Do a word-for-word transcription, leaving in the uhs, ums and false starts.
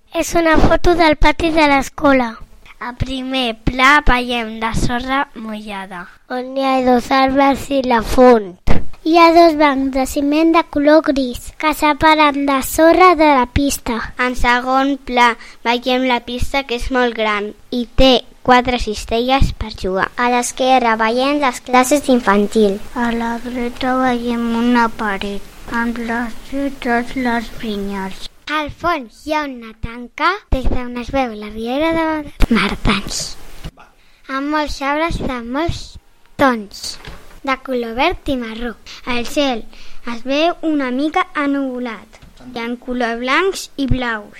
És una foto del pati de l'escola. A primer pla veiem la sorra mullada, on hi ha dos arbres i la font. Hi ha dos bancs de ciment de color gris que separen la sorra de la pista. En segon pla veiem la pista, que és molt gran i té quatre cistelles per jugar. A l'esquerra veiem les classes d'infantil. A la dreta veiem una paret amb les ciutats, les vinyes. Al fons hi ha una tanca des d'on es veu la riera de Martans, amb molts arbres de molts tons, de color verd i marró. El cel es veu una mica ennuvolat, hi ha colors blancs i blaus.